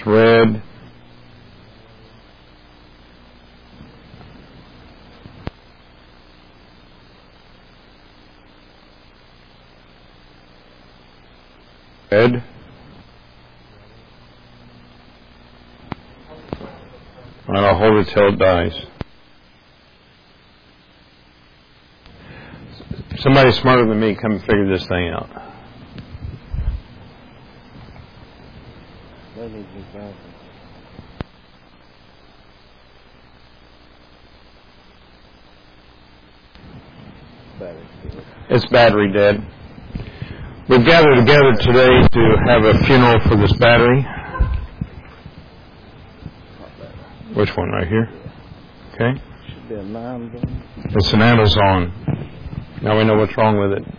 red. Red. And I'll hold it till it dies. Somebody smarter than me, come and figure this thing out. It's battery dead. We've gathered together today to have a funeral for this battery. Which one? Right here? Okay. Should be a 9. It's an Amazon. Now we know what's wrong with it.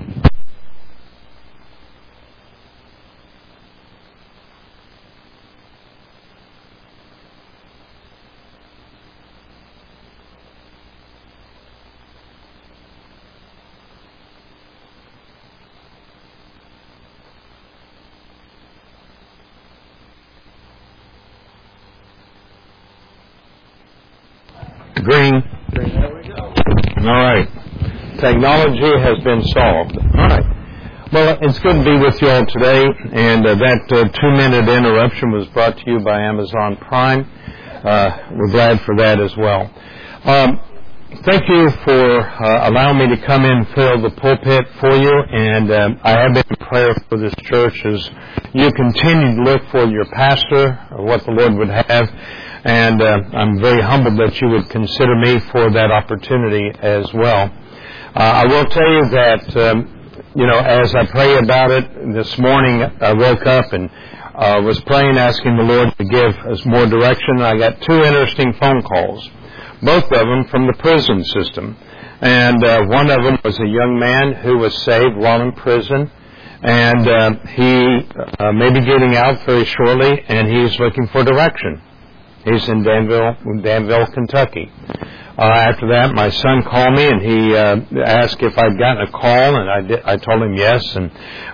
Green. There we go. All right. Technology has been solved. All right. Well, it's good to be with you all today, and that 2-minute interruption was brought to you by Amazon Prime. We're glad for that as well. Thank you for allowing me to come in and fill the pulpit for you, and I have been in prayer for this church as you continue to look for your pastor, or what the Lord would have. And I'm very humbled that you would consider me for that opportunity as well. I will tell you that, as I pray about it, this morning I woke up and was praying, asking the Lord to give us more direction. I got 2 interesting phone calls, both of them from the prison system. And one of them was a young man who was saved while in prison. And he may be getting out very shortly, and he's looking for direction. He's in Danville, Kentucky. After that, my son called me and he asked if I'd gotten a call, and I told him yes. And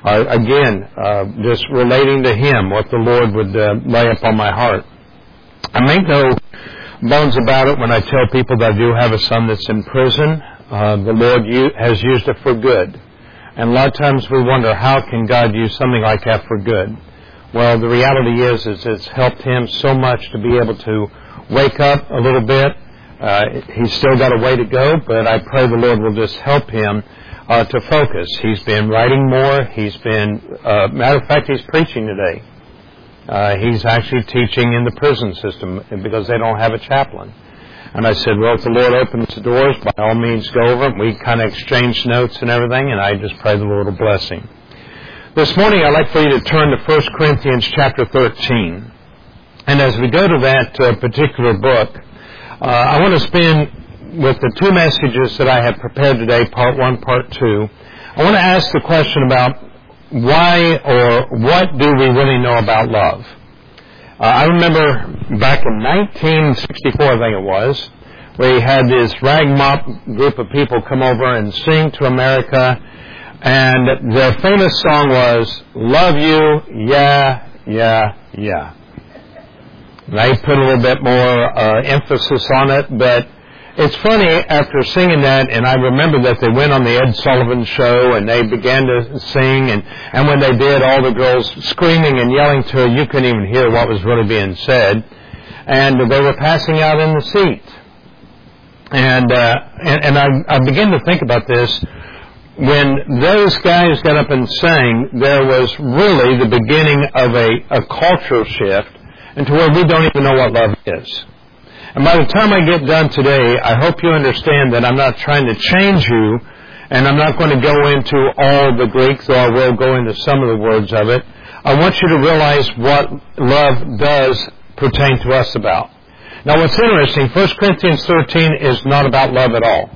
again, just relating to him what the Lord would lay upon my heart. I make no bones about it when I tell people that I do have a son that's in prison. The Lord has used it for good. And a lot of times we wonder, how can God use something like that for good? Well, the reality is it's helped him so much to be able to wake up a little bit. He's still got a way to go, but I pray the Lord will just help him to focus. He's been writing more. He's been, matter of fact, he's preaching today. He's actually teaching in the prison system because they don't have a chaplain. And I said, well, if the Lord opens the doors, by all means go over. We kind of exchanged notes and everything, and I just pray the Lord will bless him. This morning, I'd like for you to turn to 1 Corinthians chapter 13. And as we go to that particular book, I want to spend with the 2 messages that I have prepared today, part 1, part 2. I want to ask the question about why or what do we really know about love? I remember back in 1964, I think it was, we had this rag mop group of people come over and sing to America, and their famous song was, "Love You, Yeah, Yeah, Yeah." They put a little bit more emphasis on it, but it's funny, after singing that, and I remember that they went on the Ed Sullivan Show, and they began to sing, and when they did, all the girls screaming and yelling to her, you couldn't even hear what was really being said, and they were passing out in the seat. And I began to think about this. When those guys got up and sang, there was really the beginning of a cultural shift into where we don't even know what love is. And by the time I get done today, I hope you understand that I'm not trying to change you, and I'm not going to go into all the Greek, though I will go into some of the words of it. I want you to realize what love does pertain to us about. Now, what's interesting, 1 Corinthians 13 is not about love at all.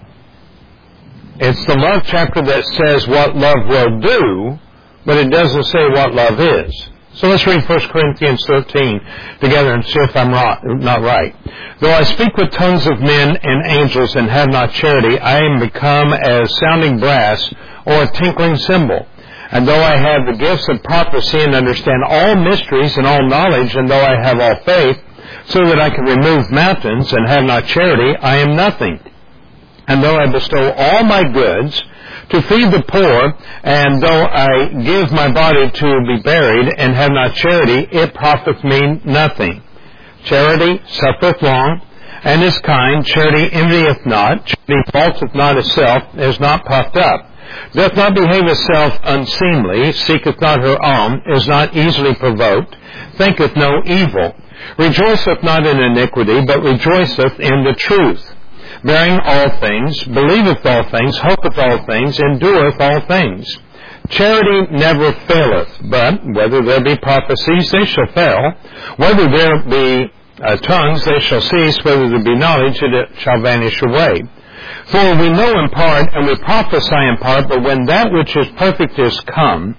It's the love chapter that says what love will do, but it doesn't say what love is. So let's read 1 Corinthians 13 together and see if I'm not right. Though I speak with tongues of men and angels and have not charity, I am become as sounding brass or a tinkling cymbal. And though I have the gifts of prophecy and understand all mysteries and all knowledge, and though I have all faith, so that I can remove mountains and have not charity, I am nothing. And though I bestow all my goods to feed the poor, and though I give my body to be buried and have not charity, it profiteth me nothing. Charity suffereth long, and is kind. Charity envieth not. Charity vaunteth not itself, is not puffed up, doth not behave itself unseemly, seeketh not her own, is not easily provoked, thinketh no evil, rejoiceth not in iniquity, but rejoiceth in the truth, bearing all things, believeth all things, hopeth all things, endureth all things. Charity never faileth, but whether there be prophecies, they shall fail. Whether there be tongues, they shall cease. Whether there be knowledge, it shall vanish away. For we know in part, and we prophesy in part, but when that which is perfect is come,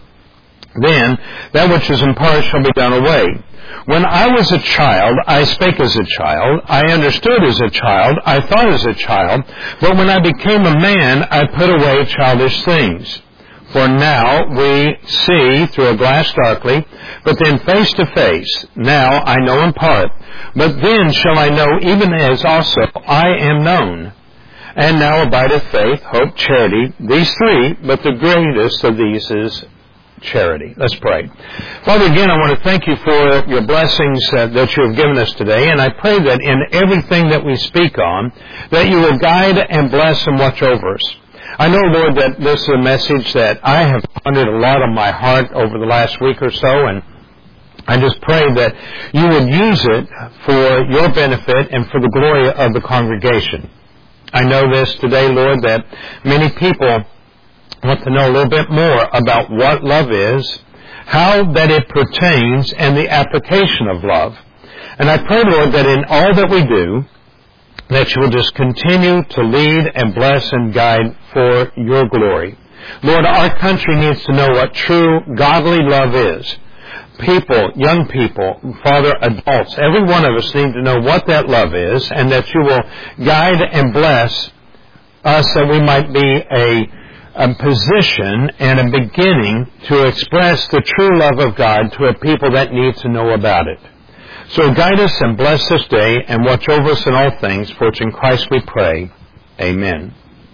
then that which is in part shall be done away. When I was a child, I spake as a child, I understood as a child, I thought as a child, but when I became a man, I put away childish things. For now we see through a glass darkly, but then face to face. Now I know in part, but then shall I know even as also I am known. And now abideth faith, hope, charity, these three, but the greatest of these is charity. Let's pray. Father, again, I want to thank you for your blessings that you have given us today, and I pray that in everything that we speak on, that you will guide and bless and watch over us. I know, Lord, that this is a message that I have pondered a lot on my heart over the last week or so, and I just pray that you would use it for your benefit and for the glory of the congregation. I know this today, Lord, that many people want to know a little bit more about what love is, how that it pertains, and the application of love. And I pray, Lord, that in all that we do, that you will just continue to lead and bless and guide for your glory. Lord, our country needs to know what true godly love is. People, young people, Father, adults, every one of us need to know what that love is, and that you will guide and bless us that we might be a position and a beginning to express the true love of God to a people that need to know about it. So guide us and bless this day and watch over us in all things, for it's in Christ we pray. Amen.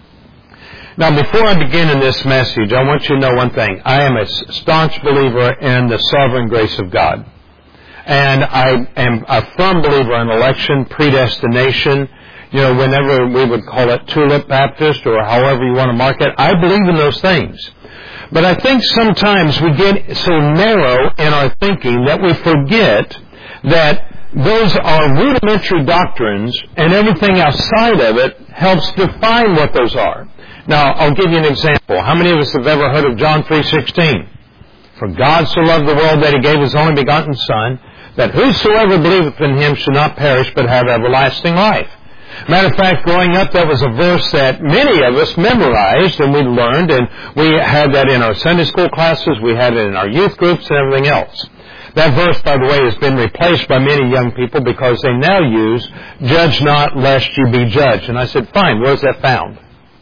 Now, before I begin in this message, I want you to know one thing. I am a staunch believer in the sovereign grace of God. And I am a firm believer in election, predestination, whenever we would call it Tulip Baptist or however you want to mark it. I believe in those things. But I think sometimes we get so narrow in our thinking that we forget that those are rudimentary doctrines, and everything outside of it helps define what those are. Now, I'll give you an example. How many of us have ever heard of John 3:16? For God so loved the world that he gave his only begotten Son, that whosoever believeth in him should not perish but have everlasting life. Matter of fact, growing up, that was a verse that many of us memorized and we learned, and we had that in our Sunday school classes, we had it in our youth groups and everything else. That verse, by the way, has been replaced by many young people because they now use, judge not lest you be judged. And I said, fine, where's that found?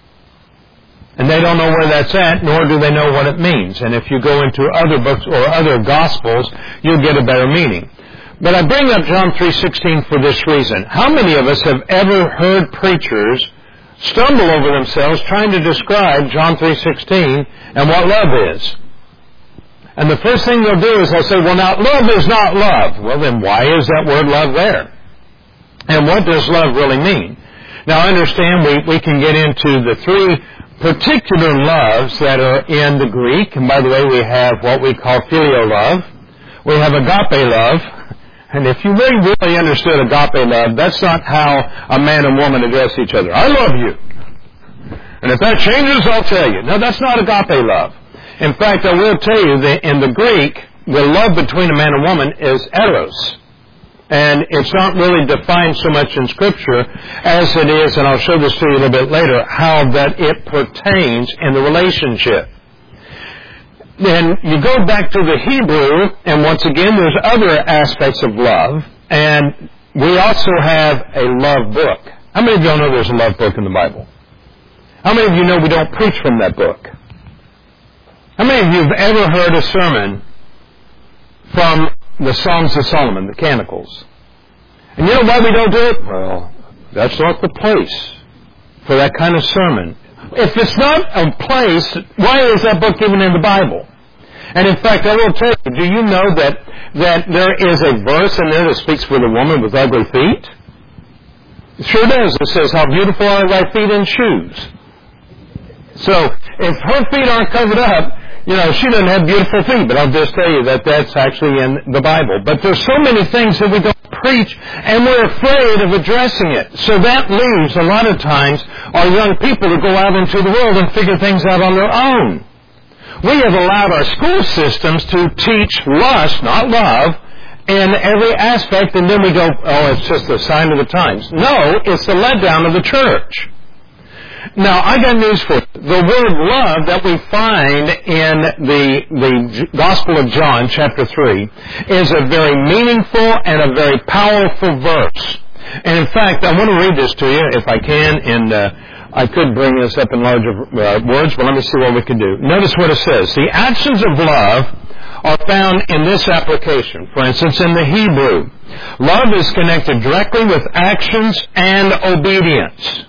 And they don't know where that's at, nor do they know what it means. And if you go into other books or other Gospels, you'll get a better meaning. But I bring up John 3:16 for this reason. How many of us have ever heard preachers stumble over themselves trying to describe John 3:16 and what love is? And the first thing they'll do is they'll say, well, now, love is not love. Well, then why is that word love there? And what does love really mean? Now, I understand we can get into the three particular loves that are in the Greek. And by the way, we have what we call filial love. We have agape love. And if you really understood agape love, that's not how a man and woman address each other. I love you. And if that changes, I'll tell you. No, that's not agape love. In fact, I will tell you that in the Greek, the love between a man and woman is eros. And it's not really defined so much in Scripture as it is, and I'll show this to you a little bit later, how that it pertains in the relationship. Then you go back to the Hebrew, and once again, there's other aspects of love, and we also have a love book. How many of you know there's a love book in the Bible? How many of you know we don't preach from that book? How many of you have ever heard a sermon from the Songs of Solomon, the Canticles? And you know why we don't do it? Well, that's not the place for that kind of sermon. If it's not a place, why is that book even in the Bible? And in fact, I will tell you, do you know that there is a verse in there that speaks for the woman with ugly feet? It sure does. It says, how beautiful are thy feet in shoes. So, if her feet aren't covered up, she doesn't have beautiful feet, but I'll just tell you that that's actually in the Bible. But there's so many things that we don't preach, and we're afraid of addressing it. So that leaves, a lot of times, our young people to go out into the world and figure things out on their own. We have allowed our school systems to teach lust, not love, in every aspect, and then we go, oh, it's just a sign of the times. No, it's the letdown of the church. Now, I got news for you. The word love that we find in the Gospel of John, chapter 3, is a very meaningful and a very powerful verse. And in fact, I want to read this to you, if I can, and I could bring this up in larger words, but let me see what we can do. Notice what it says. The actions of love are found in this application. For instance, in the Hebrew, love is connected directly with actions and obedience.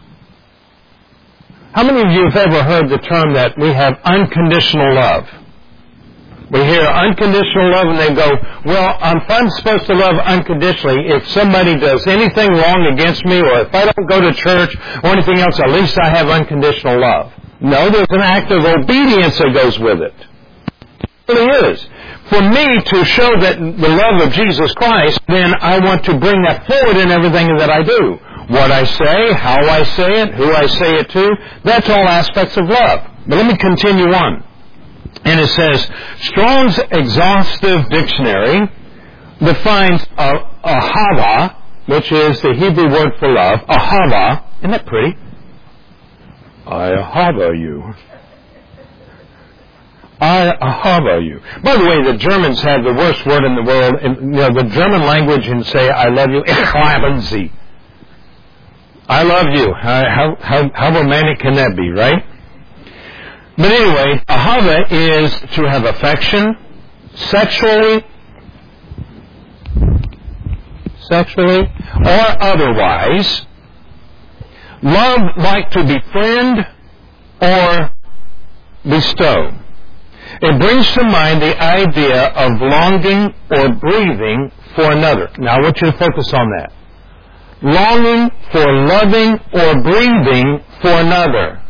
How many of you have ever heard the term that we have unconditional love? We hear unconditional love and they go, well, if I'm supposed to love unconditionally, if somebody does anything wrong against me, or if I don't go to church or anything else, at least I have unconditional love. No, there's an act of obedience that goes with it. It really is. For me to show that the love of Jesus Christ, then I want to bring that forward in everything that I do. What I say, how I say it, who I say it to, that's all aspects of love. But let me continue on. And it says, Strong's Exhaustive Dictionary defines ahava, which is the Hebrew word for love. Ahava, isn't that pretty? I ahava you. I ahava you. By the way, the Germans have the worst word in the world. The German language and say, I love you, ich liebe Sie. I love you. How romantic can that be, right? But anyway, ahava is to have affection, sexually, or otherwise. Love like to befriend or bestow. It brings to mind the idea of longing or breathing for another. Now I want you to focus on that. Longing for loving or breathing for another.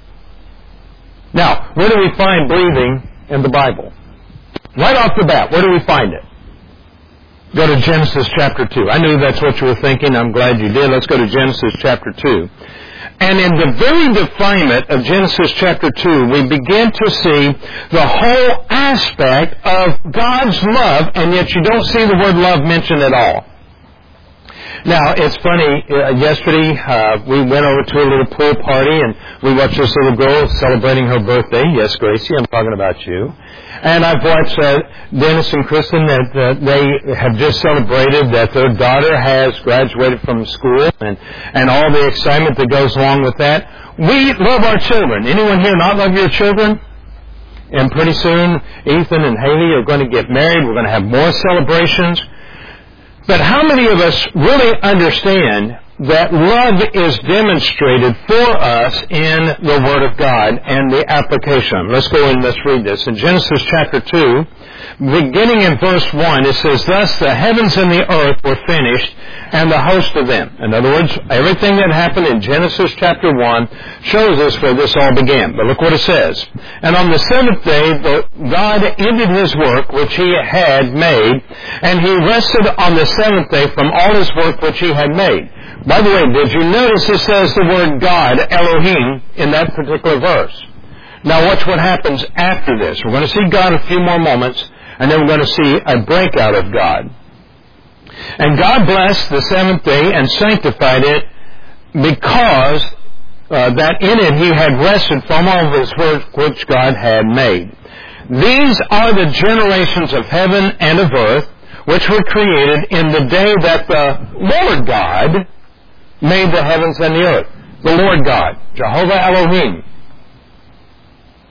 Now, where do we find breathing in the Bible? Right off the bat, where do we find it? Go to Genesis chapter 2. I knew that's what you were thinking. I'm glad you did. Let's go to Genesis chapter 2. And in the very definement of Genesis chapter 2, we begin to see the whole aspect of God's love, and yet you don't see the word love mentioned at all. Now, it's funny, yesterday we went over to a little pool party and we watched this little girl celebrating her birthday. Yes, Gracie, I'm talking about you. And I've watched Dennis and Kristen that they have just celebrated that their daughter has graduated from school and all the excitement that goes along with that. We love our children. Anyone here not love your children? And pretty soon, Ethan and Haley are going to get married. We're going to have more celebrations. But how many of us really understand that love is demonstrated for us in the Word of God and the application? Let's go and let's read this. In Genesis chapter 2, beginning in verse 1, it says, Thus the heavens and the earth were finished, and the host of them. In other words, everything that happened in Genesis chapter 1 shows us where this all began. But look what it says. And on the seventh day, God ended His work which He had made, and He rested on the seventh day from all His work which He had made. By the way, did you notice it says the word God, Elohim, in that particular verse? Now watch what happens after this. We're going to see God a few more moments, and then we're going to see a breakout of God. And God blessed the seventh day and sanctified it because that in it He had rested from all of His work which God had made. These are the generations of heaven and of earth, which were created in the day that the Lord God made the heavens and the earth. The Lord God, Jehovah Elohim.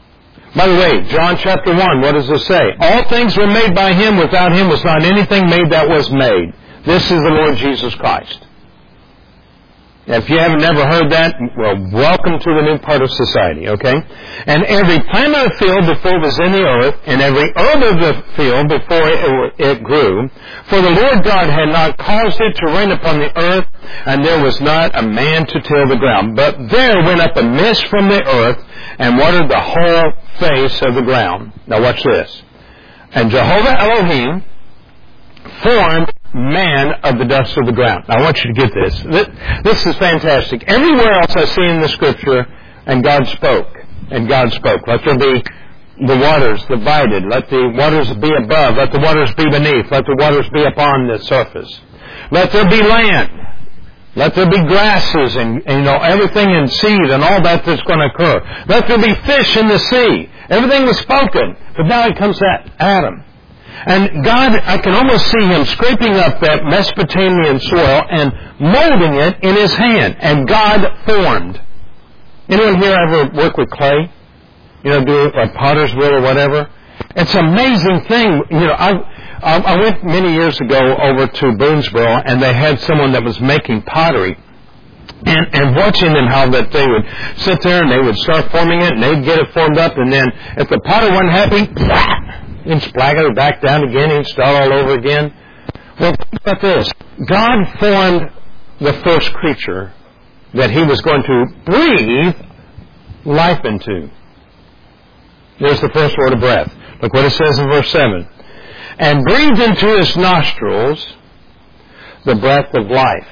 By the way, John chapter 1, what does it say? All things were made by Him. Without Him was not anything made that was made. This is the Lord Jesus Christ. If you haven't never heard that, well, welcome to the new part of society, okay? And every plant of the field before it was in the earth, and every herb of the field before it grew, for the Lord God had not caused it to rain upon the earth, and there was not a man to till the ground. But there went up a mist from the earth, and watered the whole face of the ground. Now watch this. And Jehovah Elohim formed man of the dust of the ground. Now I want you to get this. This is fantastic. Everywhere else I see in the Scripture, and God spoke. And God spoke. Let there be the waters divided. Let the waters be above. Let the waters be beneath. Let the waters be upon the surface. Let there be land. Let there be grasses and everything in seed and all that that's going to occur. Let there be fish in the sea. Everything was spoken. But now it comes at Adam. And God, I can almost see Him scraping up that Mesopotamian soil and molding it in His hand. And God formed. Anyone here ever work with clay? Do a potter's wheel or whatever? It's an amazing thing. I went many years ago over to Boonesboro, and they had someone that was making pottery. And watching them how that they would sit there and they would start forming it, and they'd get it formed up, and then if the potter wasn't happy, he'd splagger it back down again, he'd start all over again. Well, think about this. God formed the first creature that He was going to breathe life into. There's the first word of breath. Look what it says in verse 7. And breathed into his nostrils the breath of life.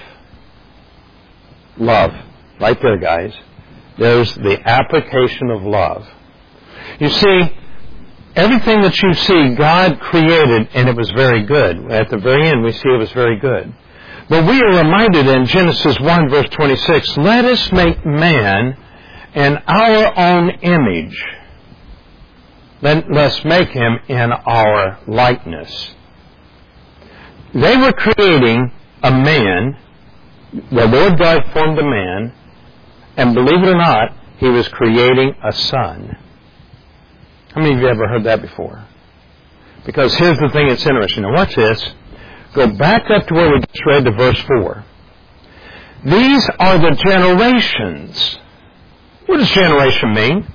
Love. Right there, guys. There's the application of love. You see, everything that you see, God created, and it was very good. At the very end, we see it was very good. But we are reminded in Genesis 1, verse 26, let us make man in our own image. Let's make him in our likeness. They were creating a man. The Lord God formed a man, and believe it or not, He was creating a son. How many of you ever heard that before? Because here's the thing that's interesting. Now watch this. Go back up to where we just read to verse 4. These are the generations. What does generation mean?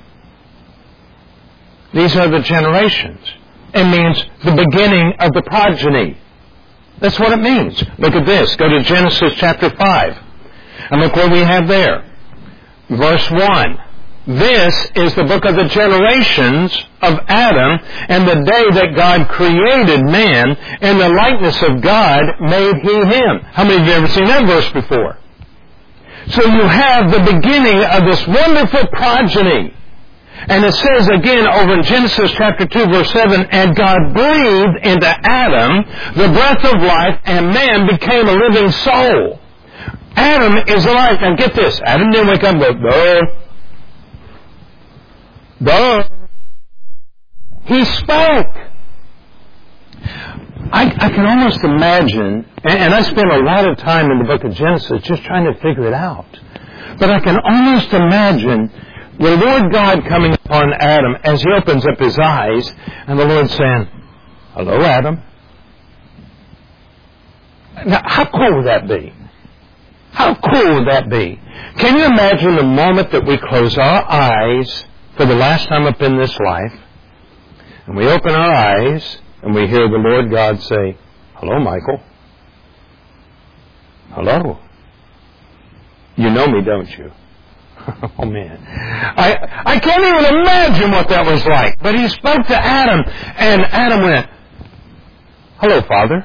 These are the generations. It means the beginning of the progeny. That's what it means. Look at this. Go to Genesis chapter 5. And look what we have there. Verse 1. This is the book of the generations of Adam, and the day that God created man, in the likeness of God made He him. How many of you have ever seen that verse before? So you have the beginning of this wonderful progeny. And it says again over in Genesis chapter 2 verse 7, and God breathed into Adam the breath of life, and man became a living soul. Adam is alive. Now get this. Adam didn't wake up and go, duh. He spoke. I can almost imagine, and I spent a lot of time in the book of Genesis just trying to figure it out. But I can almost imagine the Lord God coming upon Adam as He opens up His eyes, and the Lord saying, hello, Adam. Now, how cool would that be? How cool would that be? Can you imagine the moment that we close our eyes for the last time up in this life, and we open our eyes, and we hear the Lord God say, hello, Michael. Hello. You know me, don't you? Oh, man. I can't even imagine what that was like. But He spoke to Adam, and Adam went, hello, Father.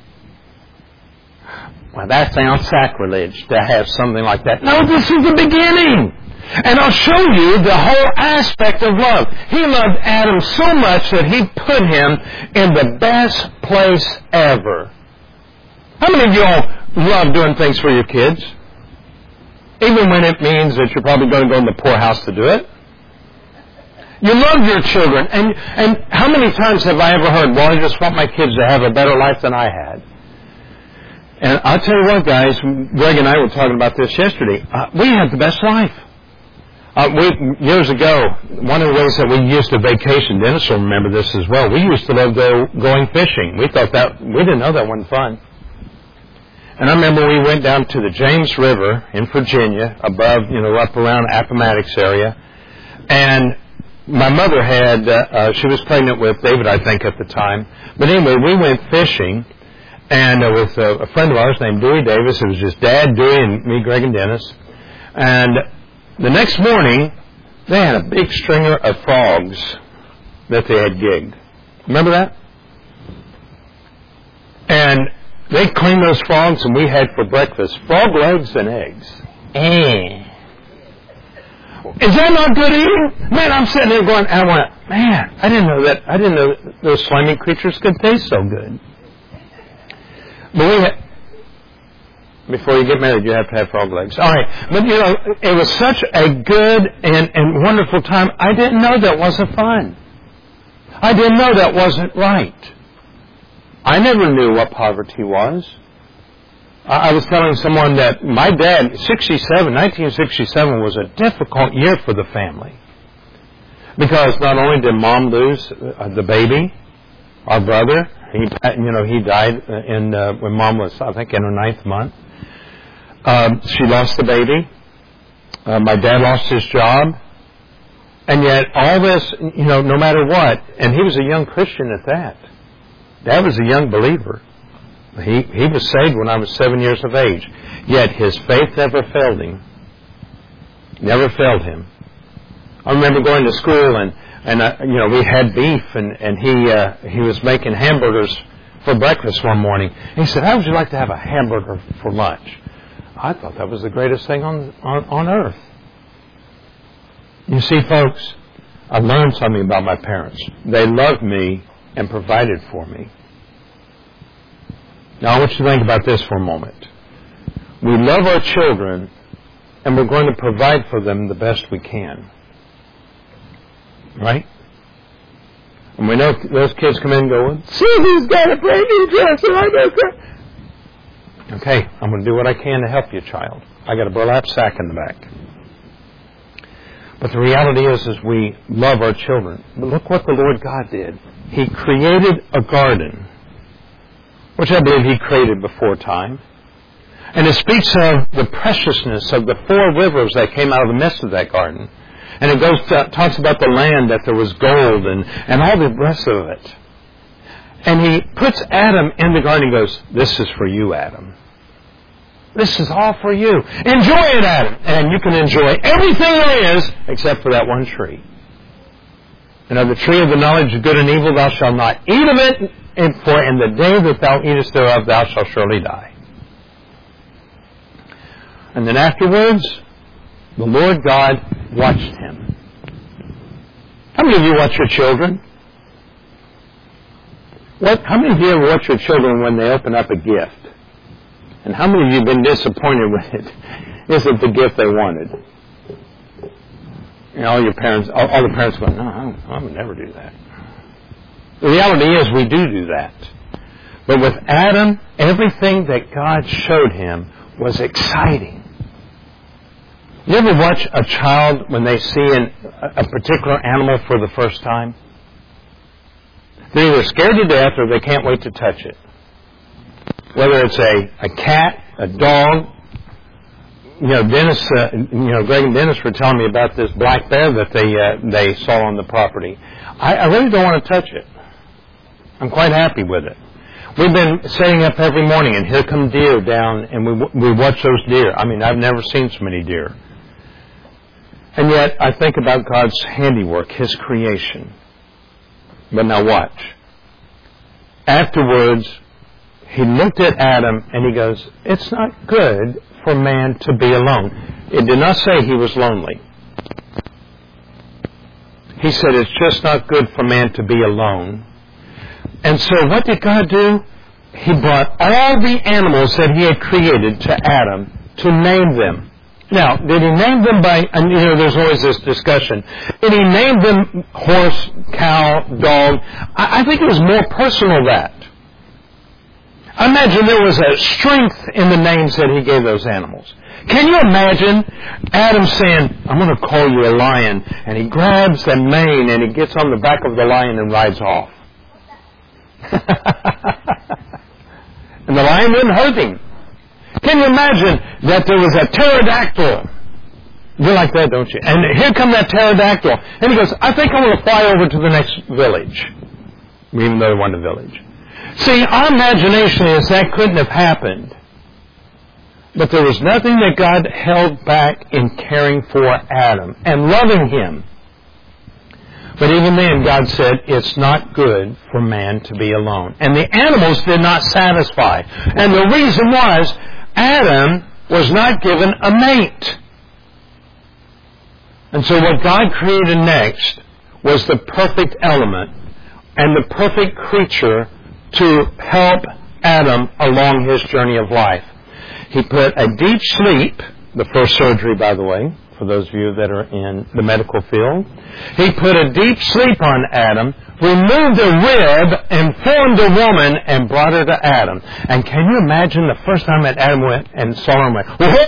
Well, that sounds sacrilege to have something like that. No, this is the beginning. And I'll show you the whole aspect of love. He loved Adam so much that He put him in the best place ever. How many of y'all love doing things for your kids? Even when it means that you're probably going to go in the poorhouse to do it. You love your children. And how many times have I ever heard, well, I just want my kids to have a better life than I had. And I'll tell you what, guys, Greg and I were talking about this yesterday. We had the best life. Years ago, one of the ways that we used to vacation, Dennis will remember this as well, we used to love going fishing. We didn't know that wasn't fun. And I remember we went down to the James River in Virginia, above, up around Appomattox area. And my mother she was pregnant with David, I think, at the time. But anyway, we went fishing, and with a friend of ours named Dewey Davis. It was just Dad, Dewey, and me, Greg, and Dennis. And the next morning, they had a big stringer of frogs that they had gigged. Remember that? And they cleaned those frogs, and we had for breakfast frog legs and eggs. Is that not good eating? Man, I'm sitting there going, and I went, man, I didn't know those slimy creatures could taste so good. But before you get married, you have to have frog legs. All right. But, it was such a good and wonderful time. I didn't know that wasn't fun. I didn't know that wasn't right. I never knew what poverty was. I was telling someone that my dad, 1967 was a difficult year for the family. Because not only did Mom lose the baby, our brother, he died when Mom was, I think, in her 9th month. She lost the baby. My dad lost his job. And yet all this, no matter what, and he was a young Christian at that. Dad was a young believer. He was saved when I was 7 years of age. Yet his faith never failed him. Never failed him. I remember going to school and we had beef and he was making hamburgers for breakfast one morning. And he said, "How would you like to have a hamburger for lunch?" I thought that was the greatest thing on earth. You see, folks, I learned something about my parents. They loved me and provided for me. Now, I want you to think about this for a moment. We love our children, and we're going to provide for them the best we can. Right? And we know those kids come in and go, "Susie's got a brand new dress, and I don't care." Okay, I'm going to do what I can to help you, child. I got a burlap sack in the back. But the reality is we love our children. But look what the Lord God did. He created a garden, which I believe He created before time. And it speaks of the preciousness of the 4 rivers that came out of the midst of that garden. And it talks about the land, that there was gold and all the rest of it. And He puts Adam in the garden and goes, "This is for you, Adam. This is all for you. Enjoy it, Adam." And you can enjoy everything there is except for that one tree. And of the tree of the knowledge of good and evil thou shalt not eat of it, for in the day that thou eatest thereof thou shalt surely die. And then afterwards, the Lord God watched him. How many of you watch your children? How many of you ever watch your children when they open up a gift? And how many of you have been disappointed with it? Isn't the gift they wanted? All the parents go, "No, I would never do that." The reality is we do that. But with Adam, everything that God showed him was exciting. You ever watch a child when they see a particular animal for the first time? They're either scared to death or they can't wait to touch it. Whether it's a cat, a dog. Dennis, Greg and Dennis were telling me about this black bear that they saw on the property. I really don't want to touch it. I'm quite happy with it. We've been setting up every morning, and here come deer down, and we watch those deer. I mean, I've never seen so many deer. And yet, I think about God's handiwork, His creation. But now watch. Afterwards, He looked at Adam, and He goes, "It's not good for man to be alone." It did not say he was lonely. He said, "It's just not good for man to be alone." And so what did God do? He brought all the animals that He had created to Adam to name them. Now, did He name them by, there's always this discussion. Did He name them horse, cow, dog? I think it was more personal that. I imagine there was a strength in the names that he gave those animals. Can you imagine Adam saying, I'm going to call you a lion, and he grabs the mane and he gets on the back of the lion and rides off. And the lion wouldn't hurt him. Can you imagine that there was a pterodactyl? You like that, don't you? And here come that pterodactyl. And he goes, I think I'm going to fly over to the next village. Even though they wanted a village. See, our imagination is that couldn't have happened. But there was nothing that God held back in caring for Adam and loving him. But even then, God said, it's not good for man to be alone. And the animals did not satisfy. And the reason was, Adam was not given a mate. And so what God created next was the perfect element and the perfect creature to help Adam along his journey of life. He put a deep sleep, the first surgery, by the way, for those of you that are in the medical field. He put a deep sleep on Adam, removed a rib, and formed a woman, and brought her to Adam. And can you imagine the first time that Adam went and saw her and went, whoa!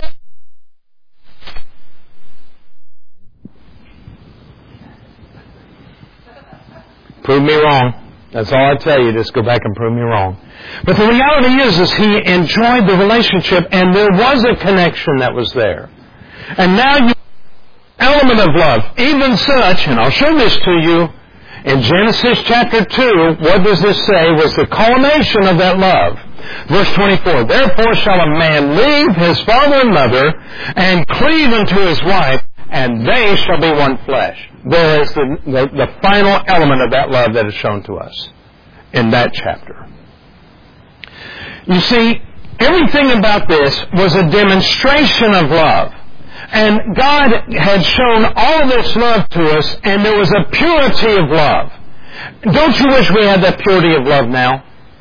Prove me wrong. That's all I tell you. Just go back and prove me wrong. But the reality is he enjoyed the relationship, and there was a connection that was there. And now you element of love, even such, and I'll show this to you, in Genesis chapter 2, what does this say was the culmination of that love. Verse 24, therefore shall a man leave his father and mother, and cleave unto his wife, and they shall be one flesh. There is the final element of that love that is shown to us in that chapter. You see, everything about this was a demonstration of love. And God had shown all of this love to us, and there was a purity of love. Don't you wish we had that purity of love now?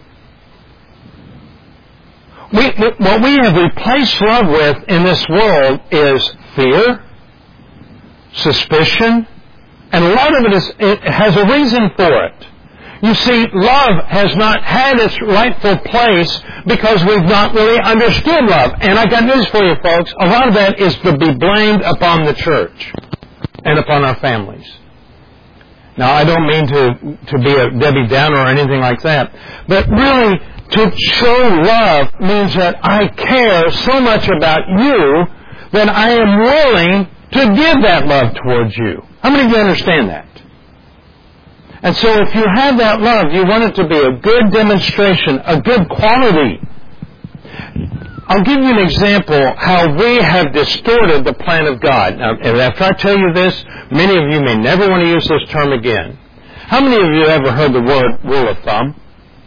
What we have replaced love with in this world is fear, suspicion, and a lot of it has a reason for it. You see, love has not had its rightful place because we've not really understood love. And I got news for you, folks. A lot of that is to be blamed upon the church and upon our families. Now, I don't mean to be a Debbie Downer or anything like that, but really, to show love means that I care so much about you that I am willing to give that love towards you. How many of you understand that? And so if you have that love, you want it to be a good demonstration, a good quality. I'll give you an example how we have distorted the plan of God. Now, and after I tell you this, many of you may never want to use this term again. How many of you ever heard the word rule of thumb?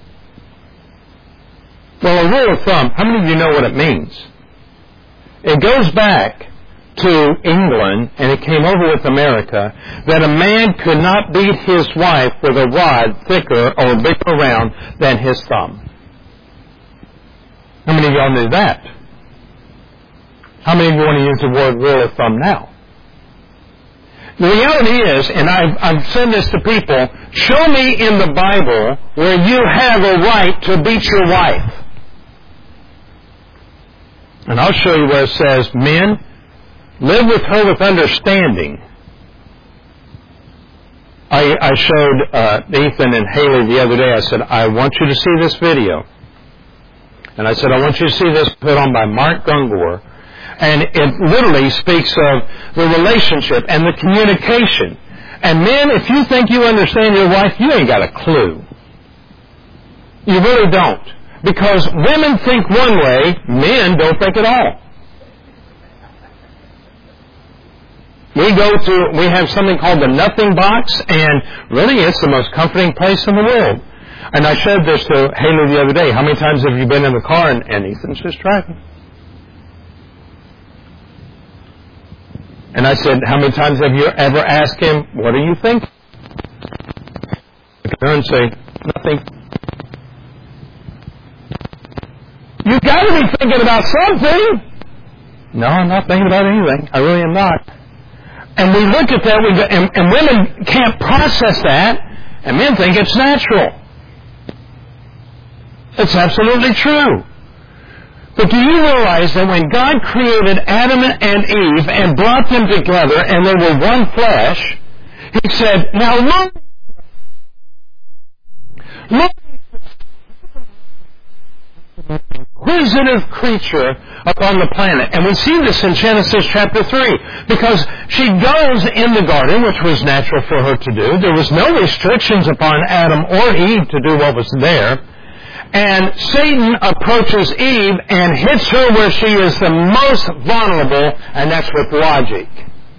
Well, a rule of thumb, how many of you know what it means? It goes back to England, and it came over with America, that a man could not beat his wife with a rod thicker or bigger around than his thumb. How many of y'all knew that? How many of you want to use the word rule of thumb now? The reality is, and I've said this to people, show me in the Bible where you have a right to beat your wife. And I'll show you where it says, men, live with her with understanding. I showed Ethan and Haley the other day, I said, I want you to see this video. And I said, I want you to see this put on by Mark Gungor. And it literally speaks of the relationship and the communication. And men, if you think you understand your wife, you ain't got a clue. You really don't. Because women think one way, men don't think at all. We have something called the nothing box, and really it's the most comforting place in the world. And I showed this to Haley the other day. How many times have you been in the car and Ethan's just driving? And I said, how many times have you ever asked him, what do you think? Look at her and say, nothing. You've got to be thinking about something. No, I'm not thinking about anything. I really am not. And we look at that, and women can't process that, and men think it's natural. It's absolutely true. But do you realize that when God created Adam and Eve and brought them together and they were one flesh, He said, now look, inquisitive creature upon the planet. And we see this in Genesis chapter 3, because she goes in the garden, which was natural for her to do. There was no restrictions upon Adam or Eve to do what was there. And Satan approaches Eve and hits her where she is the most vulnerable, and that's with logic.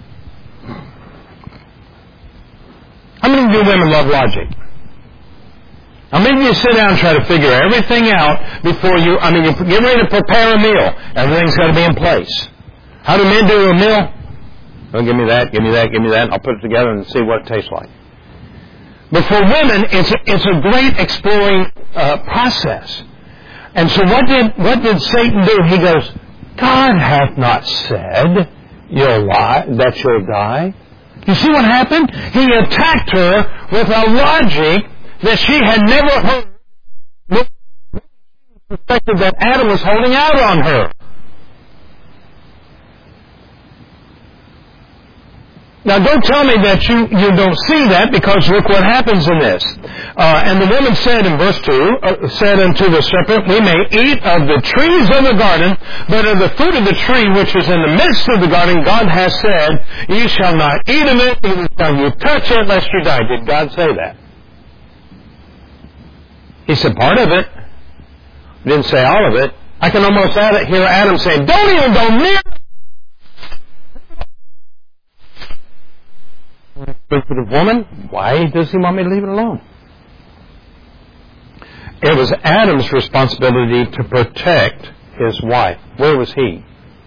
How many of you women love logic? How many of you sit down and try to figure everything out before you get ready to prepare a meal. Everything's got to be in place. How do men do a meal? Well, give me that, and I'll put it together and see what it tastes like. But for women, it's a great exploring process. And so what did Satan do? He goes, God hath not said you'll lie, that you'll die. You see what happened? He attacked her with a logic that she had never heard. Suspected that Adam was holding out on her. Now, don't tell me that you don't see that, because look what happens in this. And the woman said in verse 2, said unto the serpent, we may eat of the trees of the garden, but of the fruit of the tree which is in the midst of the garden, God has said, ye shall not eat of it, neither shall you touch it, lest you die. Did God say that? He said part of it. He didn't say all of it. I can almost hear Adam saying, don't even go near it. Stupid woman, why does he want me to leave it alone? It was Adam's responsibility to protect his wife. Where was he?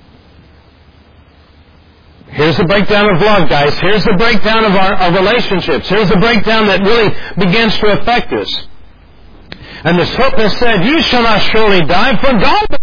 Here's the breakdown of love, guys. Here's the breakdown of our relationships. Here's the breakdown that really begins to affect us. And the serpent said, you shall not surely die, for God...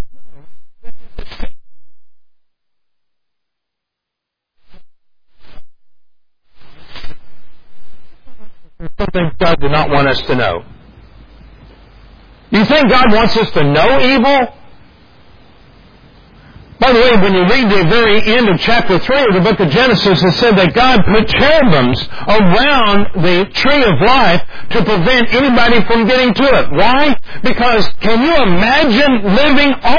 Something God did not want us to know. You think God wants us to know evil? By the way, when you read the very end of chapter 3 of the book of Genesis, it said that God put cherubims around the tree of life to prevent anybody from getting to it. Why? Because can you imagine living all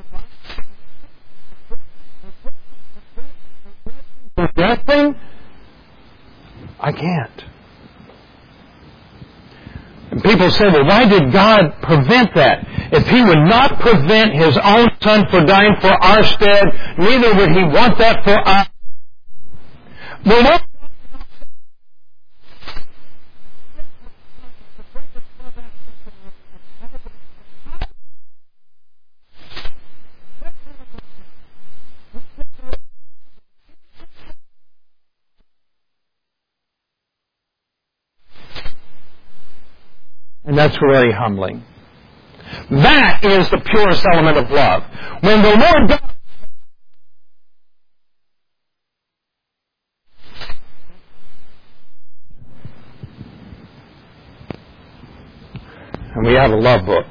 that thing? I can't. And people say, well, why did God prevent that? If He would not prevent His own Son for dying for our stead, neither would He want that for us. Well, and that's really humbling. That is the purest element of love. When the Lord God... And we have a love book.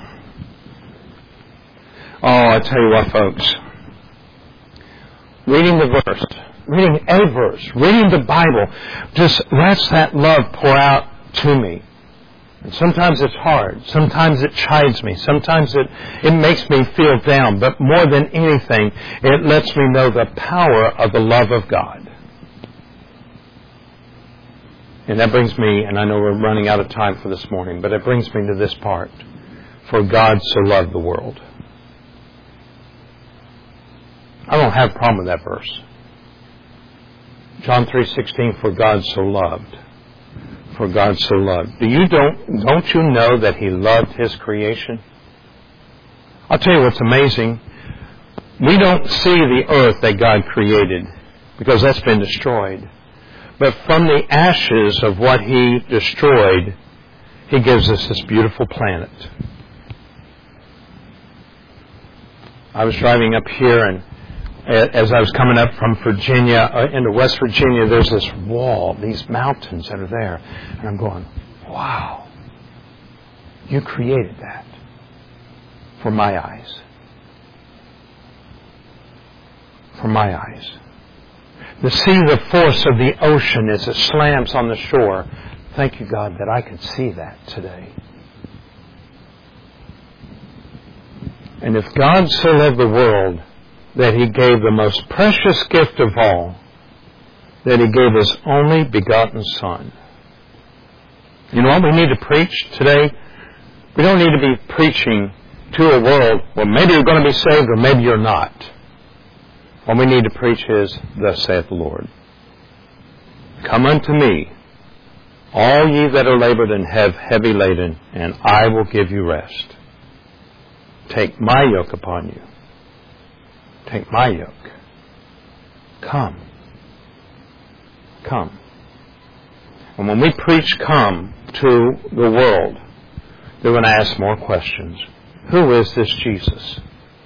Oh, I tell you what, folks. Reading the verse, reading a verse, reading the Bible, just lets that love pour out to me. And sometimes it's hard. Sometimes it chides me. Sometimes it makes me feel down. But more than anything, it lets me know the power of the love of God. And that brings me, and I know we're running out of time for this morning, but it brings me to this part. For God so loved the world. I don't have a problem with that verse. John 3:16, for God so loved. For God so loved. Don't you know that He loved His creation? I'll tell you what's amazing. We don't see the earth that God created, because that's been destroyed. But from the ashes of what He destroyed, He gives us this beautiful planet. I was driving up here, and as I was coming up from Virginia into West Virginia, there's this wall, these mountains that are there. And I'm going, wow, you created that. for my eyes. For my eyes. To see the force of the ocean as it slams on the shore. Thank you, God, that I could see that today. And if God so loved the world that He gave the most precious gift of all, that He gave His only begotten Son. You know what we need to preach today? We don't need to be preaching to a world, well, maybe you're going to be saved or maybe you're not. What we need to preach is, thus saith the Lord. Come unto me, all ye that are labored and have heavy laden, and I will give you rest. Take my yoke upon you. Take my yoke. Come. Come. And when we preach come to the world, they're going to ask more questions. Who is this Jesus?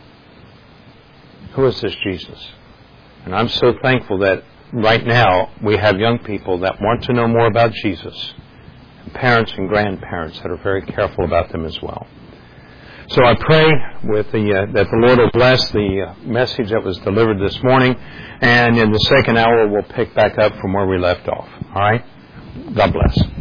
Who is this Jesus? And I'm so thankful that right now we have young people that want to know more about Jesus, and parents and grandparents that are very careful about them as well. So I pray that the Lord will bless the message that was delivered this morning, and in the second hour we'll pick back up from where we left off. All right? God bless.